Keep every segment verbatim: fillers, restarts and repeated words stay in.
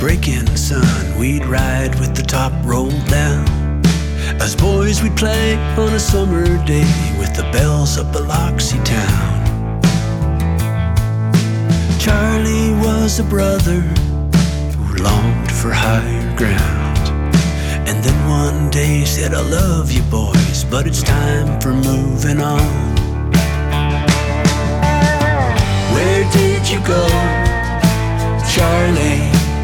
breaking sun, we'd ride with the top rolled down. As boys we'd play on a summer day with the bells of Biloxi town. Charlie was a brother who longed for higher ground, and then one day said, I love you boys, but it's time for moving on. Where did you go, Charlie?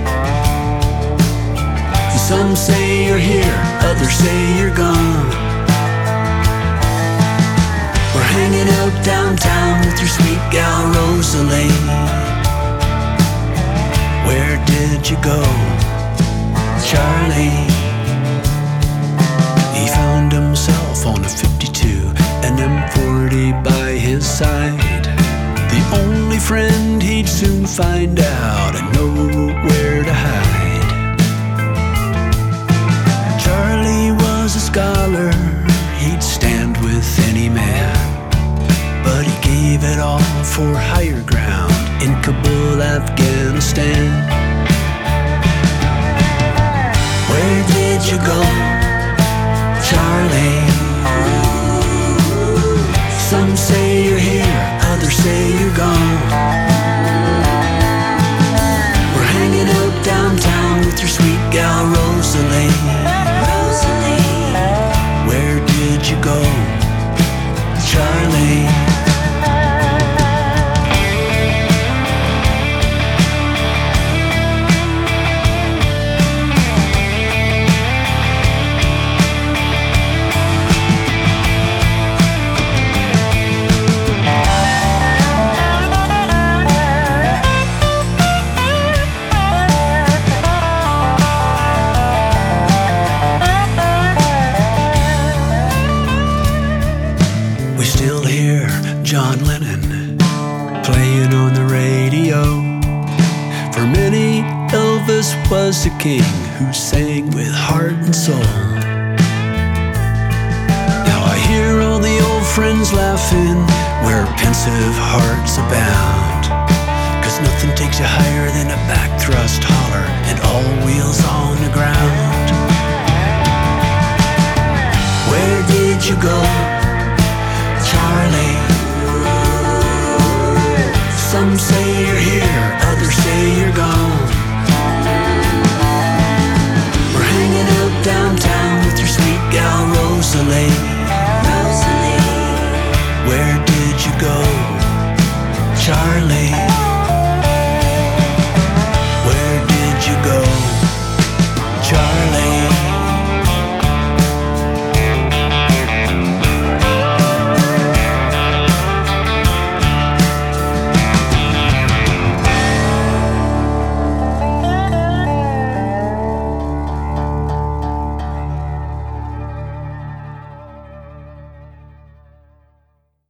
Some say you're here, others say you're gone. We're hanging out downtown with your sweet gal Rosalie. Where did you go, Charlie? He found himself on a fifty-two, an M forty by his side. The only friend he'd soon find out and know where to hide. Charlie was a scholar, he'd stand with any man, but he gave it all for higher ground in Kabul, Afghanistan. Where did you go, Charlie? Some say you're here, others say you're gone. We're hanging out downtown with your sweet gal Rosalie. Where did you go, Charlie? John Lennon playing on the radio. For many, Elvis was a king who sang with heart and soul. Now I hear all the old friends laughing where pensive hearts abound, 'cause nothing takes you higher than a back thrust holler and all wheels on the ground. Where did you go, Charlie? Some say you're here, others say you're gone. We're hanging out downtown with your sweet gal Rosalie. Rosalie. Where did you go, Charlie?